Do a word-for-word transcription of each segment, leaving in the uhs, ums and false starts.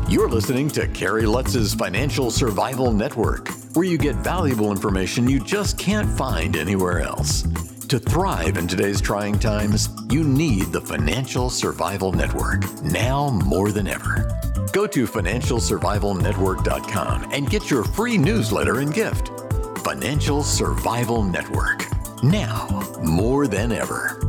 You're listening to Kerry Lutz's Financial Survival Network, where you get valuable information you just can't find anywhere else. To thrive in today's trying times, you need the Financial Survival Network, now more than ever. Go to financial survival network dot com and get your free newsletter and gift. Financial Survival Network, now more than ever.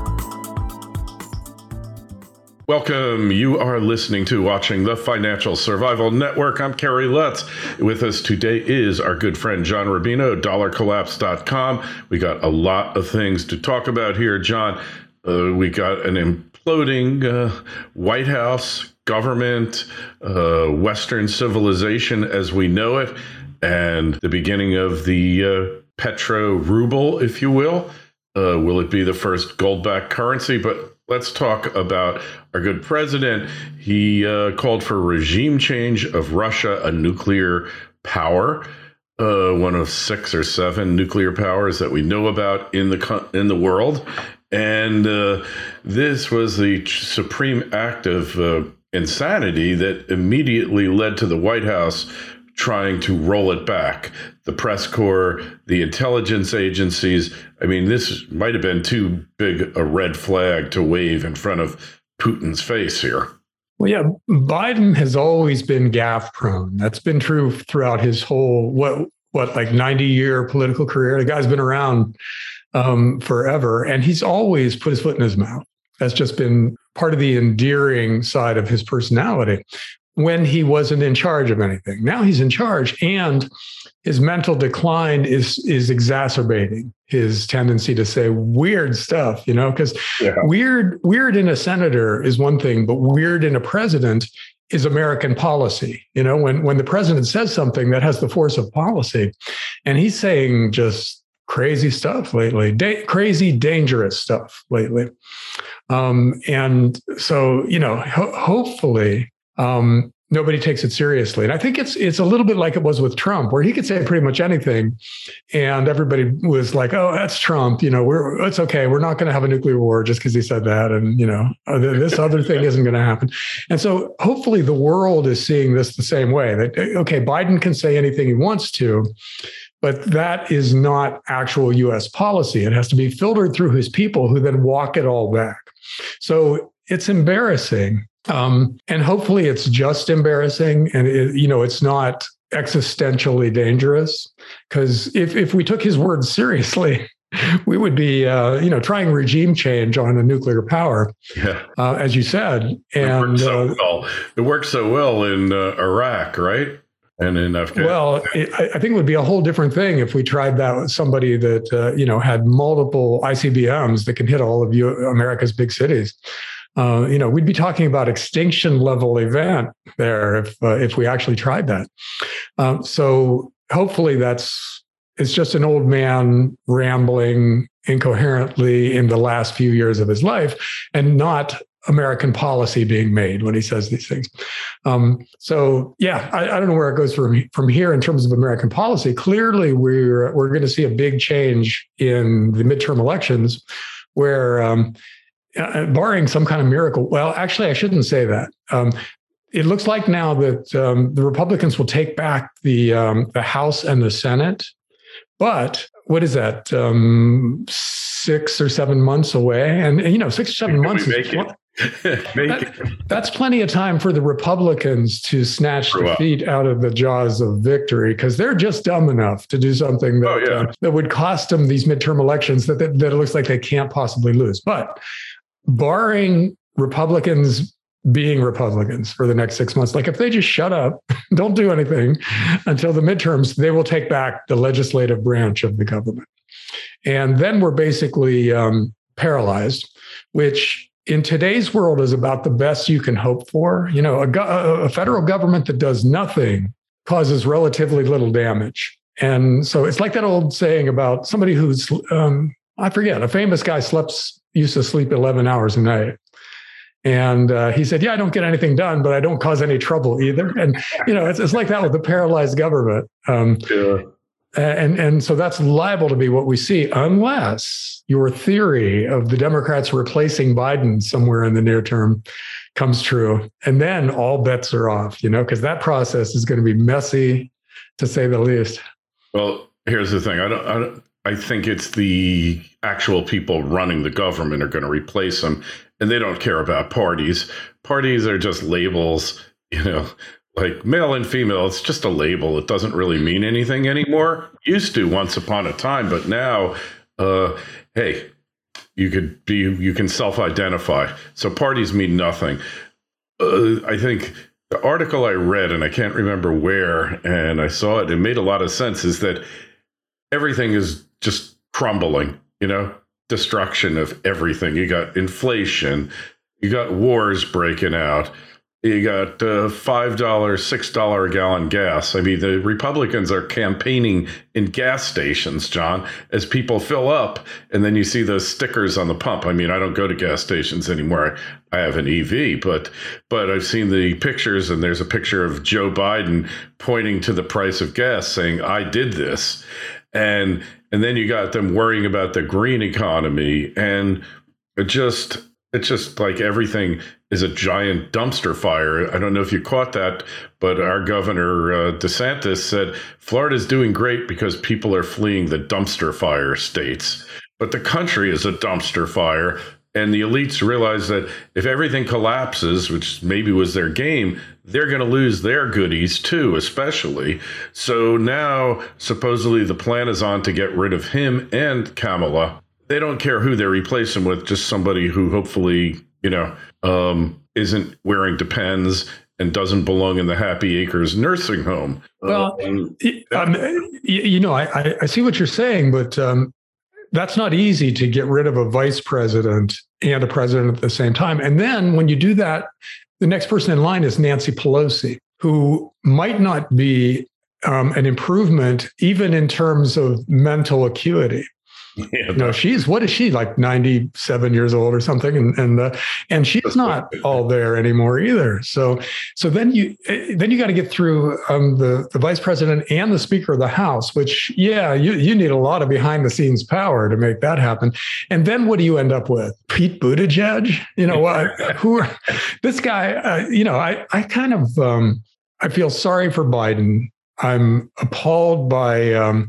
Welcome. You are listening to watching the Financial Survival Network. I'm Kerry Lutz. With us today is our good friend John Rubino, dollar collapse dot com. We got a lot of things to talk about here, John. Uh, we got an imploding uh, White House, government, uh, Western civilization as we know it, and the beginning of the uh, petro ruble, if you will. Uh, will it be the first gold-backed currency? But let's talk about our good president. He uh, called for regime change of Russia, a nuclear power, uh, one of six or seven nuclear powers that we know about in the in the world. And uh, this was the supreme act of uh, insanity that immediately led to the White House trying to roll it back. The press corps, the intelligence agencies. I mean, this might have been too big a red flag to wave in front of Putin's face here. Well, yeah, Biden has always been gaffe prone. That's been true throughout his whole, what, what like ninety year political career. The guy's been around um, forever, and he's always put his foot in his mouth. That's just been part of the endearing side of his personality when he wasn't in charge of anything. Now he's in charge, and his mental decline is is exacerbating his tendency to say weird stuff, you know, because yeah. weird weird in a senator is one thing, but weird in a president is American policy. You know, when when the president says something that has the force of policy, and he's saying just crazy stuff lately, da- crazy, dangerous stuff lately. Um, and so, you know, ho- hopefully, Um, nobody takes it seriously. And I think it's it's a little bit like it was with Trump, where he could say pretty much anything. And everybody was like, oh, that's Trump. You know, we're it's okay. We're not going to have a nuclear war just because he said that. And, you know, this other thing isn't going to happen. And so hopefully the world is seeing this the same way, that, okay, Biden can say anything he wants to, but that is not actual U S policy. It has to be filtered through his people, who then walk it all back. So it's embarrassing. Um, and hopefully it's just embarrassing, and it, you know, it's not existentially dangerous, because if, if we took his words seriously, we would be, uh, you know, trying regime change on a nuclear power, yeah. uh, as you said. And it works so uh, well. It worked so well in uh, Iraq, right? And in Afghanistan. Well, it, I think it would be a whole different thing if we tried that with somebody that, uh, you know, had multiple I C B Ms that can hit all of you, America's big cities. Uh, you know, we'd be talking about extinction level event there if uh, if we actually tried that. Um, so hopefully that's it's just an old man rambling incoherently in the last few years of his life, and not American policy being made when he says these things. Um, so yeah, I, I don't know where it goes from from here in terms of American policy. Clearly, we're we're going to see a big change in the midterm elections, where um, Uh, barring some kind of miracle. Well, actually, I shouldn't say that. Um, it looks like now that um, the Republicans will take back the um, the House and the Senate. But what is that? Um, six or seven months away, and, and you know, six or seven Can months. We Is, make it? make that, it. That's plenty of time for the Republicans to snatch Grow defeat up. out of the jaws of victory, because they're just dumb enough to do something that Oh, yeah. uh, that would cost them these midterm elections that, that that it looks like they can't possibly lose. But barring Republicans being Republicans for the next six months, like if they just shut up, don't do anything until the midterms, they will take back the legislative branch of the government. And then we're basically um, paralyzed, which in today's world is about the best you can hope for. You know, a, go- a federal government that does nothing causes relatively little damage. And so it's like that old saying about somebody who's, um, I forget, a famous guy slept used to sleep eleven hours a night. And uh, he said, yeah, I don't get anything done, but I don't cause any trouble either. And, you know, it's, it's like that with the paralyzed government. Um, Yeah. And, and so that's liable to be what we see, unless your theory of the Democrats replacing Biden somewhere in the near term comes true. And then all bets are off, you know, because that process is going to be messy, to say the least. Well, here's the thing. I don't, I don't, I think it's the actual people running the government are going to replace them, and they don't care about parties. Parties are just labels, you know, like male and female. It's just a label. It doesn't really mean anything anymore. Used to once upon a time, but now, uh, hey, you could be, you can self-identify. So parties mean nothing. Uh, I think the article I read, and I can't remember where, and I saw it, it made a lot of sense, is that everything is just crumbling, you know, destruction of everything. You got inflation, you got wars breaking out, you got uh, five dollars, six dollars a gallon gas. I mean, the Republicans are campaigning in gas stations, John, as people fill up, and then you see those stickers on the pump. I mean, I don't go to gas stations anymore. I have an E V, but but I've seen the pictures, and there's a picture of Joe Biden pointing to the price of gas saying, I did this. And and then you got them worrying about the green economy, and it just it's just like everything is a giant dumpster fire. I don't know if you caught that, but our governor uh, DeSantis said Florida's doing great because people are fleeing the dumpster fire states, but the country is a dumpster fire. And the elites realize that if everything collapses, which maybe was their game, they're going to lose their goodies too, especially. So now, supposedly, the plan is on to get rid of him and Kamala. They don't care who they replace him with, just somebody who hopefully, you know, um, isn't wearing Depends and doesn't belong in the Happy Acres nursing home. Well, um, um, you know, I, I see what you're saying, but um, that's not easy to get rid of a vice president and a president at the same time. And then when you do that, the next person in line is Nancy Pelosi, who might not be um, an improvement even in terms of mental acuity. Yeah, you know, she's, what is she, like ninety-seven years old or something, and and uh, and she's not all there anymore either. So so then you then you got to get through um, the the vice president and the Speaker of the House, which yeah, you you need a lot of behind the scenes power to make that happen. And then what do you end up with? Pete Buttigieg? You know what? Who are this guy? Uh, you know, I I kind of um, I feel sorry for Biden. I'm appalled by. Um,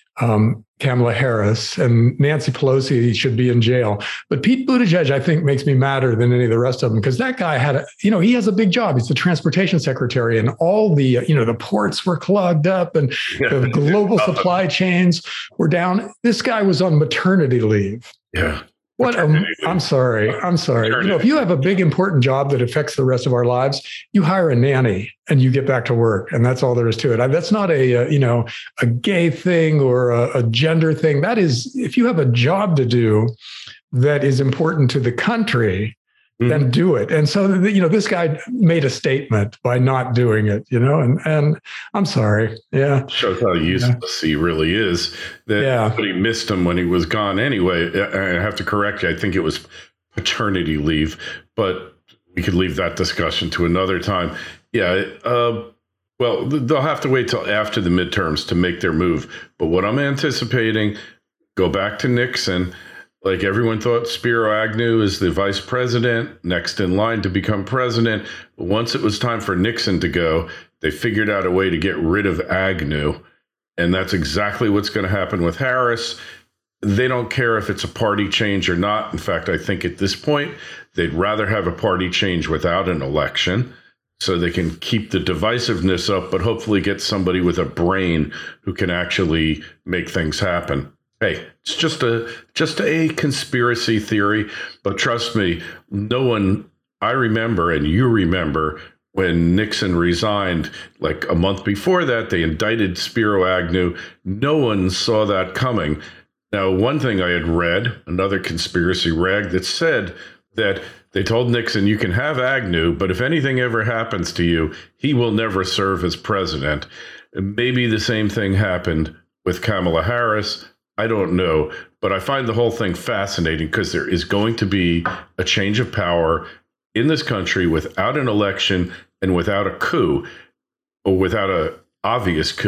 um, Kamala Harris, and Nancy Pelosi should be in jail. But Pete Buttigieg, I think, makes me madder than any of the rest of them, because that guy had, a, you know, he has a big job. He's the transportation secretary, and all the, you know, the ports were clogged up, and yeah. the global supply chains were down. This guy was on maternity leave. Yeah. What? Um, I'm sorry. I'm sorry. You know, if you have a big, important job that affects the rest of our lives, you hire a nanny and you get back to work, and that's all there is to it. I, that's not a, a you know a gay thing or a, a gender thing. That is, if you have a job to do that is important to the country, mm-hmm. then do it. And so, you know, this guy made a statement by not doing it. You know, and and I'm sorry. Yeah, shows how useless yeah. he really is. That yeah. But he missed him when he was gone anyway. I have to correct you. I think it was paternity leave, but we could leave that discussion to another time. Yeah. Uh, well, they'll have to wait till after the midterms to make their move. But what I'm anticipating, go back to Nixon. Like everyone thought Spiro Agnew is the vice president, next in line to become president. But once it was time for Nixon to go, they figured out a way to get rid of Agnew. And that's exactly what's going to happen with Harris. They don't care if it's a party change or not. In fact, I think at this point, they'd rather have a party change without an election so they can keep the divisiveness up, but hopefully get somebody with a brain who can actually make things happen. Hey, it's just a just a conspiracy theory, but trust me, no one, I remember, and you remember, when Nixon resigned, like a month before that, they indicted Spiro Agnew. No one saw that coming. Now, one thing I had read, another conspiracy rag that said that they told Nixon, you can have Agnew, but if anything ever happens to you, he will never serve as president. Maybe the same thing happened with Kamala Harris. I don't know, but I find the whole thing fascinating because there is going to be a change of power in this country without an election and without a coup, or without an obvious coup.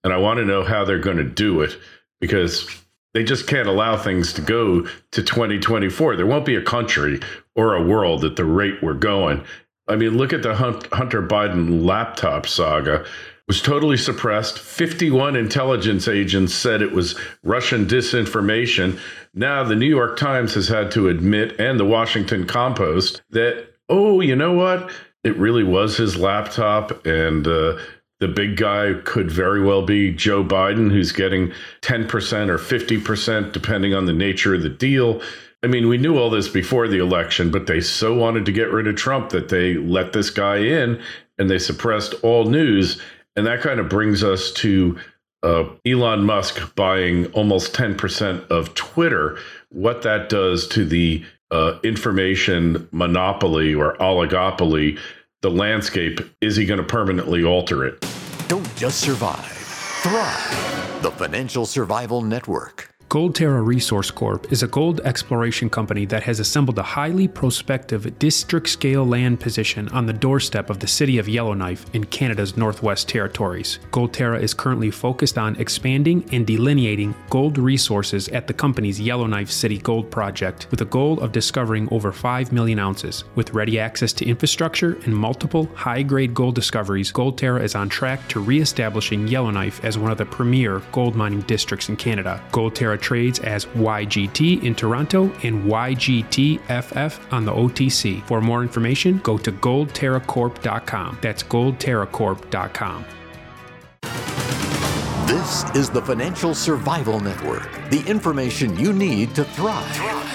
And I want to know how they're going to do it, because they just can't allow things to go to twenty twenty-four. There won't be a country or a world at the rate we're going. I mean, look at the Hunter Biden laptop saga. It was totally suppressed. fifty-one intelligence agents said it was Russian disinformation. Now the New York Times has had to admit, and the Washington Compost, that, oh, you know what? It really was his laptop, and uh, the big guy could very well be Joe Biden, who's getting ten percent or fifty percent, depending on the nature of the deal. I mean, we knew all this before the election, but they so wanted to get rid of Trump that they let this guy in, and they suppressed all news. And that kind of brings us to uh, Elon Musk buying almost ten percent of Twitter, what that does to the uh, information monopoly or oligopoly, the landscape. Is he going to permanently alter it? Don't just survive, thrive. The Financial Survival Network. Goldterra Resource Corp is a gold exploration company that has assembled a highly prospective district-scale land position on the doorstep of the city of Yellowknife in Canada's Northwest Territories. Goldterra is currently focused on expanding and delineating gold resources at the company's Yellowknife City Gold Project, with a goal of discovering over five million ounces. With ready access to infrastructure and multiple high-grade gold discoveries, Goldterra is on track to re-establishing Yellowknife as one of the premier gold mining districts in Canada. Goldterra trades as Y G T in Toronto and Y G T F F on the O T C. For more information, go to gold terra corp dot com. That's gold terra corp dot com. This is the Financial Survival Network, the information you need to thrive,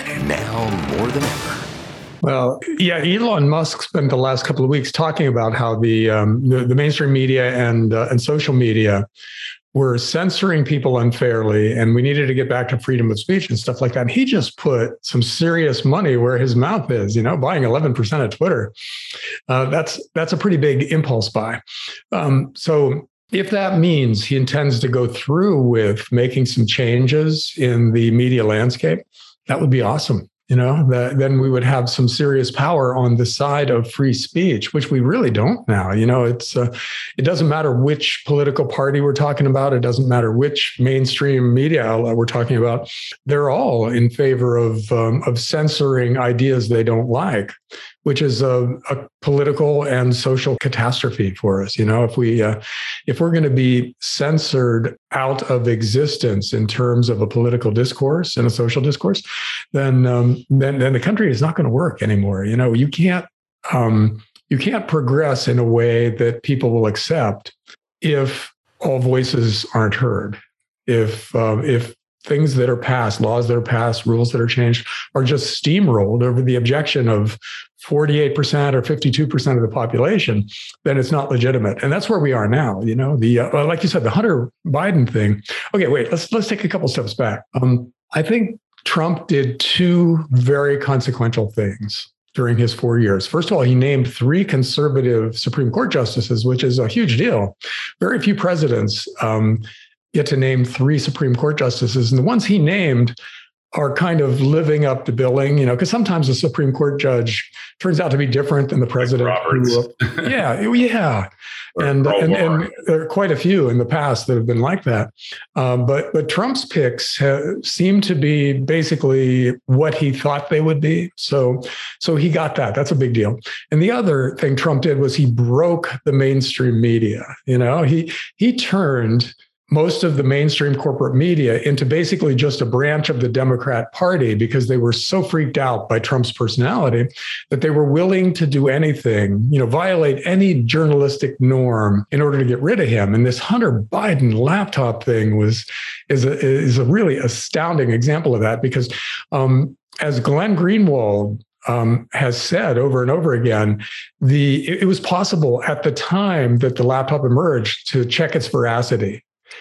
now more than ever. Well, yeah, Elon Musk spent the last couple of weeks talking about how the um, the, the mainstream media and uh, and social media were censoring people unfairly, and we needed to get back to freedom of speech and stuff like that. And he just put some serious money where his mouth is, you know, buying eleven percent of Twitter. Uh, that's that's a pretty big impulse buy. Um, so if that means he intends to go through with making some changes in the media landscape, that would be awesome. You know, that, then we would have some serious power on the side of free speech, which we really don't now. You know, it's uh, it doesn't matter which political party we're talking about. It doesn't matter which mainstream media outlet we're talking about. They're all in favor of um, of censoring ideas they don't like, which is a, a political and social catastrophe for us. You know, if we uh, if we're going to be censored out of existence in terms of a political discourse and a social discourse, then um, then then the country is not going to work anymore. You know, you can't um, you can't progress in a way that people will accept if all voices aren't heard. If uh, if things that are passed, laws that are passed, rules that are changed are just steamrolled over the objection of forty-eight percent or fifty-two percent of the population, then it's not legitimate. And that's where we are now. You know, the uh, like you said, the Hunter Biden thing. Okay, wait, let's let's take a couple steps back. Um, I think Trump did two very consequential things during his four years. First of all, he named three conservative Supreme Court justices, which is a huge deal. Very few presidents um, get to name three Supreme Court justices. And the ones he named are kind of living up to billing, you know, because sometimes a Supreme Court judge turns out to be different than the president. Like Roberts. Who, yeah, yeah. And, and and there are quite a few in the past that have been like that. Um, but but Trump's picks have, seem to be basically what he thought they would be. So so he got that. That's a big deal. And the other thing Trump did was he broke the mainstream media. You know, he he turned most of the mainstream corporate media into basically just a branch of the Democrat Party because they were so freaked out by Trump's personality that they were willing to do anything, you know, violate any journalistic norm in order to get rid of him. And this Hunter Biden laptop thing was is a, is a really astounding example of that because um, as Glenn Greenwald Um, has said over and over again, the it, it was possible at the time that the laptop emerged to check its veracity.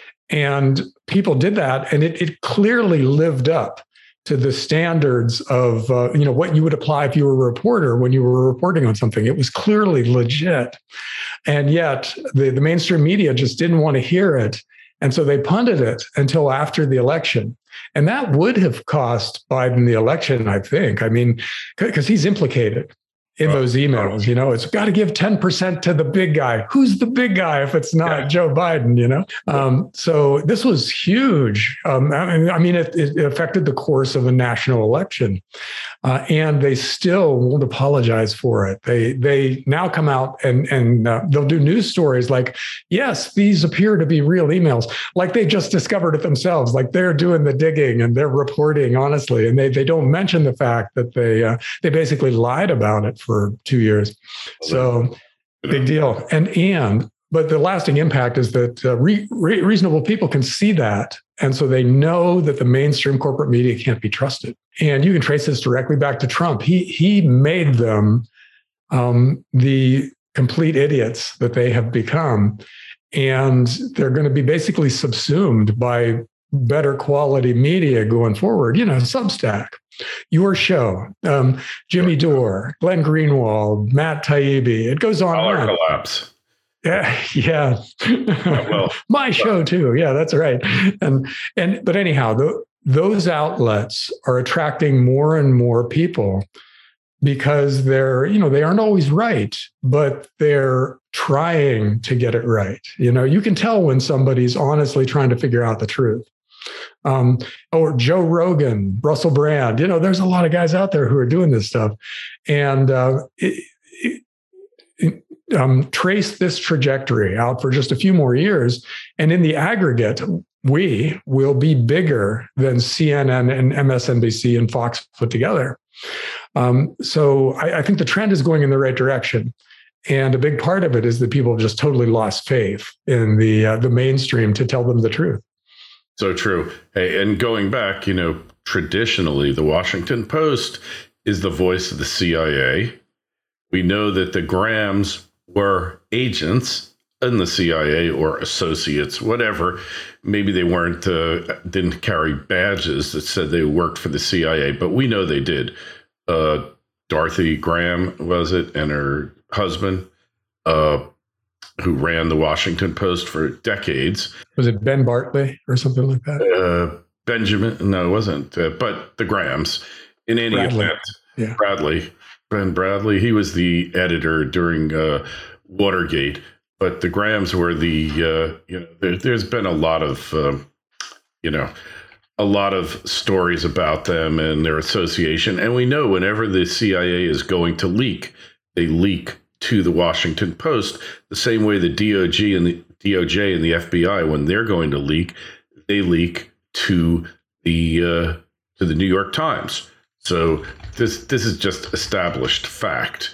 And people did that, and it, it clearly lived up to the standards of uh, you know what you would apply if you were a reporter when you were reporting on something. It was clearly legit, and yet the, the mainstream media just didn't want to hear it, and so they punted it until after the election. And that would have cost Biden the election, I think. I mean, because he's implicated. in those emails. You know, it's got to give ten percent to the big guy. Who's the big guy if it's not yeah. Joe Biden, you know? Um, so this was huge. Um, I mean, it, it affected the course of a national election. Uh, and they still won't apologize for it. They they now come out and, and uh, they'll do news stories like, yes, these appear to be real emails, like they just discovered it themselves, like they're doing the digging and they're reporting honestly. And they they don't mention the fact that they uh, they basically lied about it for two years. So big deal. And and but the lasting impact is that uh, re, re, reasonable people can see that. And so they know that the mainstream corporate media can't be trusted. And you can trace this directly back to Trump. He he made them um, the complete idiots that they have become. And they're going to be basically subsumed by better quality media going forward. You know, Substack, your show, um, Jimmy Dore, Glenn Greenwald, Matt Taibbi. It goes on. Dollar and on. Collapse. Yeah, yeah. well, My show too. Yeah, that's right. And and but anyhow, the, those outlets are attracting more and more people because they're, you know, they aren't always right, but they're trying to get it right. You know, you can tell when somebody's honestly trying to figure out the truth. Um, or Joe Rogan, Russell Brand. You know, there's a lot of guys out there who are doing this stuff, and uh, it, it, it, Um, trace this trajectory out for just a few more years. And in the aggregate, we will be bigger than C N N and M S N B C and Fox put together. Um, so I, I think the trend is going in the right direction. And a big part of it is that people have just totally lost faith in the uh, the mainstream to tell them the truth. So true. Hey, and going back, you know, traditionally, the Washington Post is the voice of the C I A. We know that the Grahams were agents in the C I A or associates, whatever. Maybe they weren't, uh, didn't carry badges that said they worked for the C I A, but we know they did. Uh, Dorothy Graham, was it, and her husband, uh, who ran the Washington Post for decades. Was it Ben Bartley or something like that? Uh, Benjamin, no, it wasn't, uh, but the Grahams. In any Bradley. event, Yeah. Bradley. Ben Bradley, he was the editor during uh, Watergate, but the Grahams were the, uh, you know, there, there's been a lot of, um, you know, a lot of stories about them and their association. And we know whenever the C I A is going to leak, they leak to the Washington Post, the same way the D O G and the D O J and the F B I, when they're going to leak, they leak to the uh, to the New York Times. So this this is just established fact,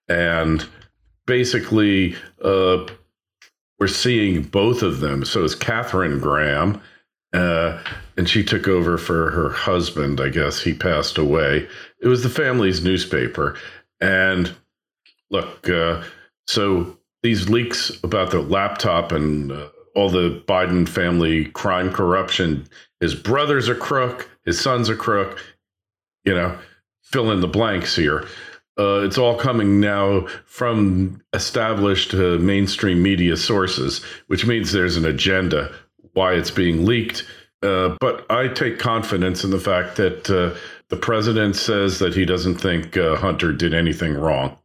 and basically uh, we're seeing both of them. So it's Katharine Graham, uh, and she took over for her husband. I guess he passed away. It was the family's newspaper, and look, uh, so these leaks about the laptop and uh, all the Biden family crime, corruption. His brother's a crook. His son's a crook. You know, fill in the blanks here. Uh, it's all coming now from established uh, mainstream media sources, which means there's an agenda why it's being leaked. Uh, but I take confidence in the fact that uh, the president says that he doesn't think uh, Hunter did anything wrong.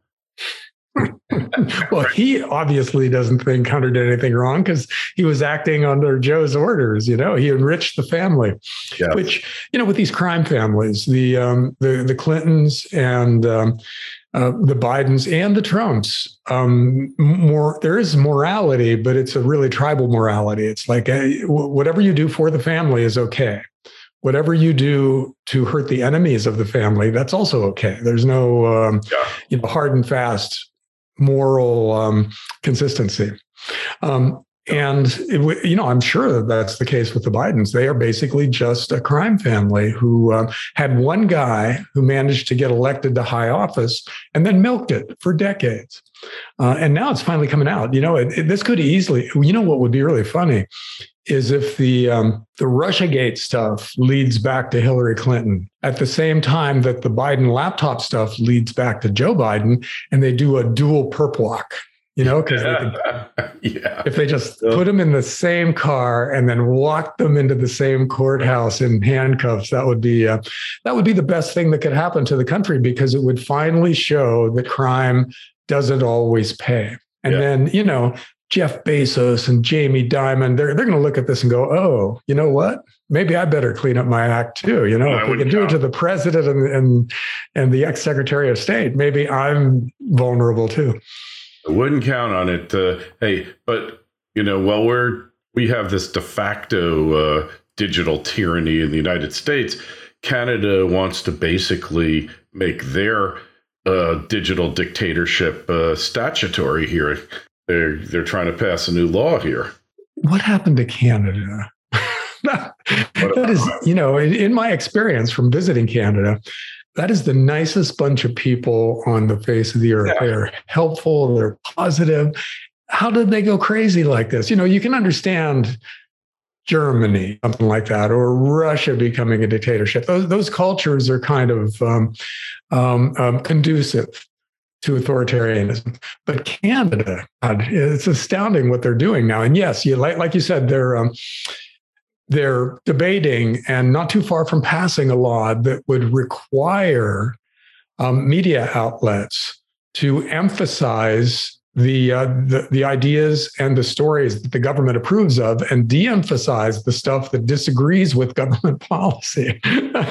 Well, he obviously doesn't think Hunter did anything wrong because he was acting under Joe's orders. You know, he enriched the family, Yeah. which, you know, with these crime families, the um, the the Clintons and um, uh, the Bidens and the Trumps, um, more there is morality, but it's a really tribal morality. It's like uh, whatever you do for the family is okay. Whatever you do to hurt the enemies of the family, that's also okay. There's no um, Yeah. you know, hard and fast moral um, consistency. Um, and, it, you know, I'm sure that that's the case with the Bidens. They are basically just a crime family who uh, had one guy who managed to get elected to high office and then milked it for decades. Uh, and now it's finally coming out. You know, it, it, this could easily, you know, what would be really funny is if the um, the Russiagate stuff leads back to Hillary Clinton at the same time that the Biden laptop stuff leads back to Joe Biden, and they do a dual perp walk. you know, because yeah. if they just put them in the same car and then walk them into the same courthouse in handcuffs, that would be uh, that would be the best thing that could happen to the country, because it would finally show that crime doesn't always pay. And yeah. then, you know, Jeff Bezos and Jamie Dimon, they're they're going to look at this and go, oh, you know what? Maybe I better clean up my act too. You know, if we can do it to the president and and, and the ex-secretary of state, maybe I'm vulnerable too. I wouldn't count on it. Uh, hey, but you know, while we're we have this de facto uh, digital tyranny in the United States, Canada wants to basically make their uh, digital dictatorship uh, statutory here. They're they're trying to pass a new law here. What happened to Canada? that, that is, you know, in, in my experience from visiting Canada, that is the nicest bunch of people on the face of the earth. Yeah. They're helpful, they're positive. How did they go crazy like this? You know, you can understand Germany, something like that, or Russia becoming a dictatorship. Those, those cultures are kind of um, um, um, conducive to authoritarianism. But Canada, God, it's astounding what they're doing now. And yes, you like, like you said, they're um, they're debating and not too far from passing a law that would require um, media outlets to emphasize the, uh, the the ideas and the stories that the government approves of, and de-emphasize the stuff that disagrees with government policy.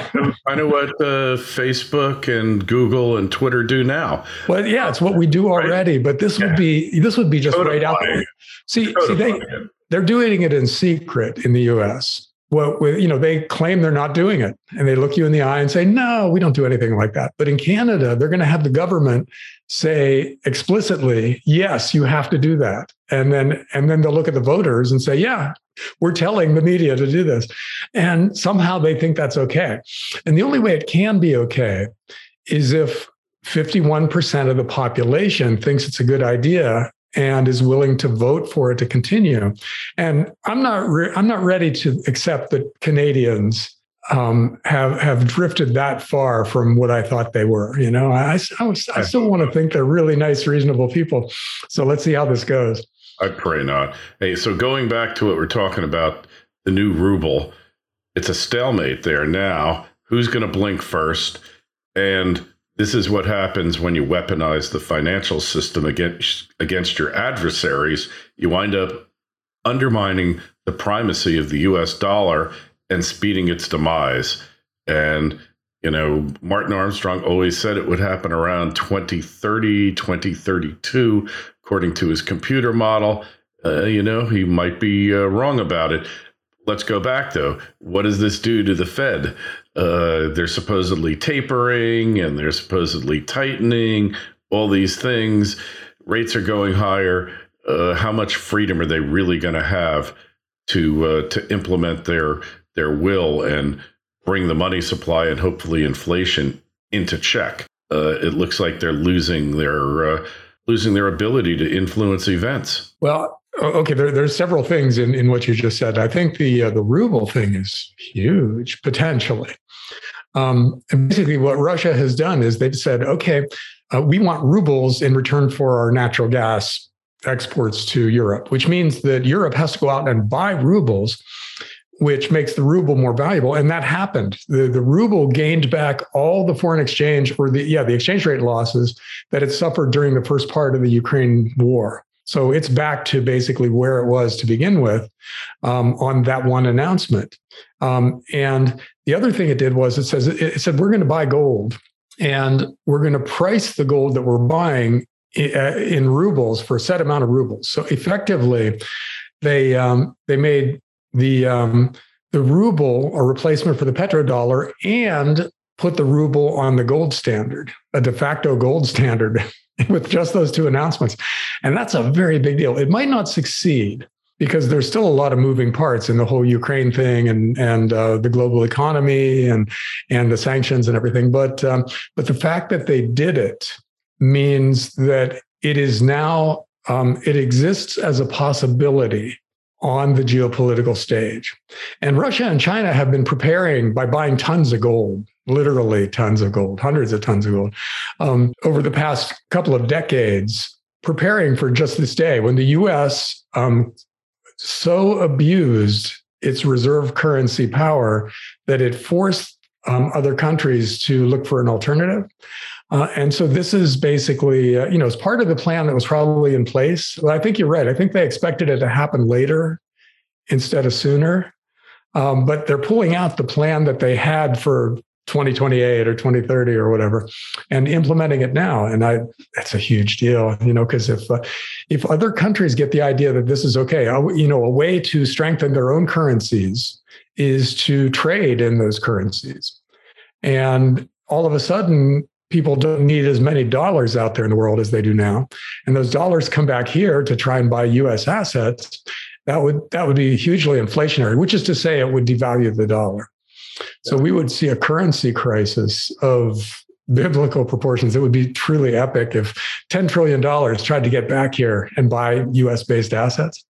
I know what uh, Facebook and Google and Twitter do now. Well, yeah, it's what we do already, right? But this yeah. would be this would be just right out there. See, see they, they're doing it in secret in the U S. Well, you know, they claim they're not doing it, and they look you in the eye and say, no, we don't do anything like that. But in Canada, they're going to have the government say explicitly, yes, you have to do that. And then, and then they'll look at the voters and say, yeah, we're telling the media to do this. And somehow they think that's okay. And the only way it can be okay is if fifty-one percent of the population thinks it's a good idea and is willing to vote for it to continue. And I'm not re- I'm not ready to accept that Canadians um, have have drifted that far from what I thought they were. You know, I I, was, I still want to think they're really nice, reasonable people. So let's see how this goes. I pray not. Hey, so going back to what we're talking about, the new ruble, it's a stalemate there now. Who's going to blink first? And this is what happens when you weaponize the financial system against against your adversaries. You wind up undermining the primacy of the U S dollar and speeding its demise. And, you know, Martin Armstrong always said it would happen around twenty thirty, twenty thirty-two, according to his computer model. Uh, you know, he might be uh, wrong about it. Let's go back, though. What does this do to the Fed? Uh, they're supposedly tapering and they're supposedly tightening, all these things. Rates are going higher. Uh, how much freedom are they really going to have to uh, to implement their their will and bring the money supply and hopefully inflation into check? Uh, it looks like they're losing their uh, losing their ability to influence events. Well, okay, there, there's several things in, in what you just said. I think the uh, the ruble thing is huge, potentially. Um, and basically what Russia has done is they've said, okay, uh, we want rubles in return for our natural gas exports to Europe, which means that Europe has to go out and buy rubles, which makes the ruble more valuable. And that happened. The, the ruble gained back all the foreign exchange, or the, yeah, the exchange rate losses that it suffered during the first part of the Ukraine war. So it's back to basically where it was to begin with um, on that one announcement. Um, and the other thing it did was it says it said we're going to buy gold, and we're going to price the gold that we're buying in rubles for a set amount of rubles. So effectively, they um, they made the um, the ruble a replacement for the petrodollar and put the ruble on the gold standard, a de facto gold standard. With just those two announcements. And that's a very big deal. It might not succeed because there's still a lot of moving parts in the whole Ukraine thing and and uh, the global economy and and the sanctions and everything. But um, but the fact that they did it means that it is now, um, it exists as a possibility on the geopolitical stage. And Russia and China have been preparing by buying tons of gold, literally tons of gold, hundreds of tons of gold, um, over the past couple of decades preparing for just this day when the U S um, so abused its reserve currency power that it forced um, other countries to look for an alternative. Uh, and so this is basically, uh, you know, it's part of the plan that was probably in place. Well, I think you're right. I think they expected it to happen later instead of sooner. Um, but they're pulling out the plan that they had for twenty twenty-eight or twenty thirty or whatever, and implementing it now. And I, that's a huge deal, you know, because if uh, if other countries get the idea that this is okay, you know, a way to strengthen their own currencies is to trade in those currencies. And all of a sudden, people don't need as many dollars out there in the world as they do now. And those dollars come back here to try and buy U S assets. That would that would be hugely inflationary, which is to say it would devalue the dollar. So we would see a currency crisis of biblical proportions. It would be truly epic if ten trillion dollars tried to get back here and buy U S-based assets.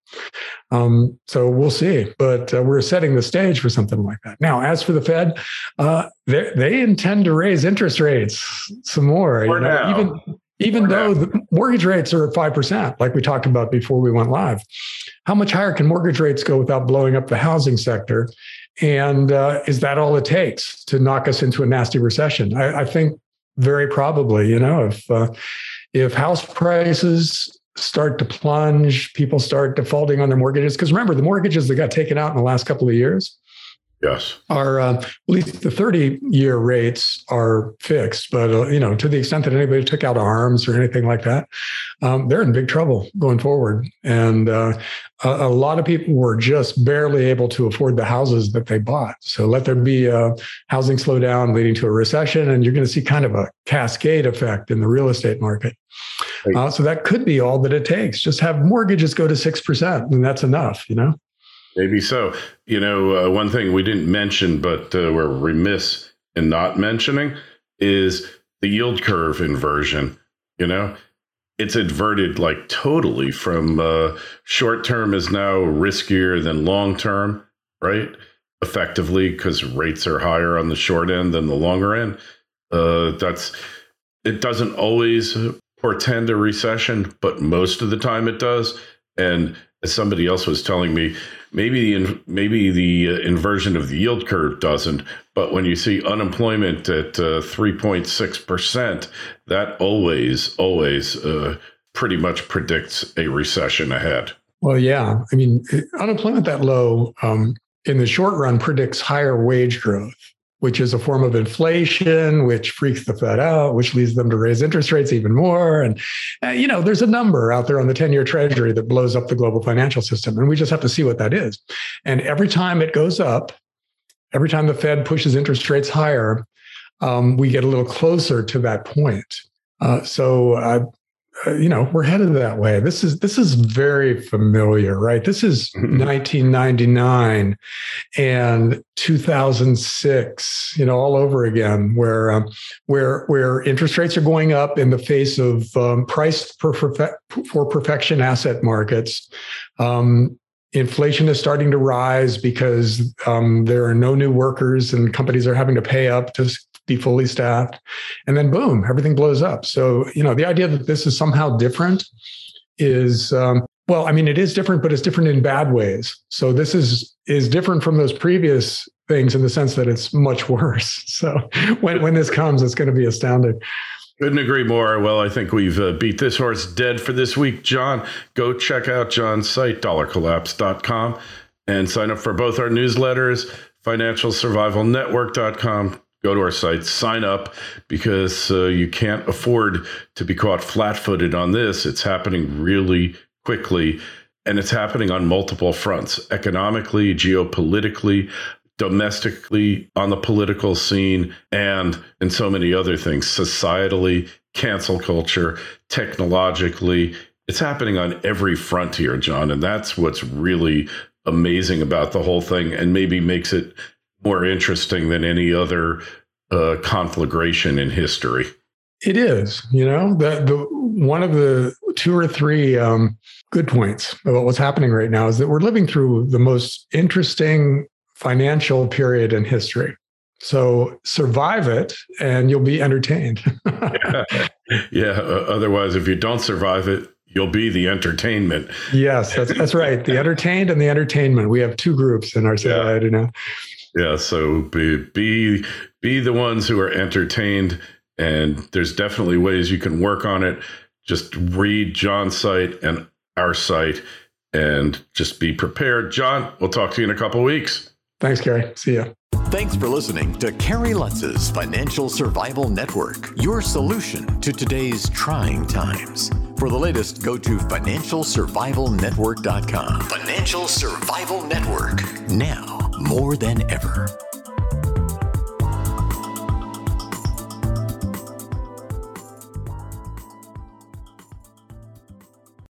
Um, so we'll see. But uh, we're setting the stage for something like that. Now, as for the Fed, uh, they, they intend to raise interest rates some more. For you know, now. even even For though now. the mortgage rates are at five percent, like we talked about before we went live. How much higher can mortgage rates go without blowing up the housing sector? And uh, is that all it takes to knock us into a nasty recession? I, I think very probably, you know, if uh, if house prices start to plunge, people start defaulting on their mortgages, because remember, the mortgages that got taken out in the last couple of years Yes. are, uh, at least the thirty-year rates are fixed. But, uh, you know, to the extent that anybody took out ARMs or anything like that, um, they're in big trouble going forward. And uh, a, a lot of people were just barely able to afford the houses that they bought. So let there be a housing slowdown leading to a recession, and you're going to see kind of a cascade effect in the real estate market. Right. Uh, so that could be all that it takes. Just have mortgages go to six percent, and that's enough, you know? Maybe so. You know, uh, one thing we didn't mention, but uh, we're remiss in not mentioning, is the yield curve inversion. You know, it's inverted like totally from uh, short term is now riskier than long term, right? Effectively, because rates are higher on the short end than the longer end. Uh, that's it doesn't always portend a recession, but most of the time it does. And as somebody else was telling me, maybe the maybe the uh, inversion of the yield curve doesn't, but when you see unemployment at uh, three point six percent, that always, always uh, pretty much predicts a recession ahead. Well, yeah. I mean, unemployment that low um, in the short run predicts higher wage growth, which is a form of inflation, which freaks the Fed out, which leads them to raise interest rates even more. And, uh, you know, there's a number out there on the ten-year Treasury that blows up the global financial system. And we just have to see what that is. And every time it goes up, every time the Fed pushes interest rates higher, um, we get a little closer to that point. Uh, so, uh, uh, you know, we're headed that way. This is this is very familiar, right? This is nineteen ninety-nine and two thousand six, you know, all over again, where um, where where interest rates are going up in the face of um, price for, for perfection asset markets. Um, Inflation is starting to rise because um, there are no new workers and companies are having to pay up to be fully staffed. And then boom, everything blows up. So, you know, the idea that this is somehow different is, um, well, I mean, it is different, but it's different in bad ways. So this is is different from those previous things in the sense that it's much worse. So when, when this comes, it's going to be astounding. Couldn't agree more. Well, I think we've uh, beat this horse dead for this week. John, go check out John's site, dollar collapse dot com, and sign up for both our newsletters, financial survival network dot com. Go to our site, sign up, because uh, you can't afford to be caught flat-footed on this. It's happening really quickly, and it's happening on multiple fronts, economically, geopolitically, domestically, on the political scene, and in so many other things, societally, cancel culture, technologically. It's happening on every front here, John, and that's what's really amazing about the whole thing, and maybe makes it more interesting than any other uh, conflagration in history. It is, you know, the, the one of the two or three um, good points about what's happening right now is that we're living through the most interesting financial period in history. So survive it and you'll be entertained. yeah. yeah. Uh, otherwise, if you don't survive it, you'll be the entertainment. Yes, that's that's right. The entertained and the entertainment. We have two groups in our society yeah. now. Yeah, so be be be the ones who are entertained, and there's definitely ways you can work on it. Just read John's site and our site, and just be prepared. John, we'll talk to you in a couple of weeks. Thanks, Kerry. See ya. Thanks for listening to Kerry Lutz's Financial Survival Network, your solution to today's trying times. For the latest, go to financial survival network dot com. Financial Survival Network, now more than ever.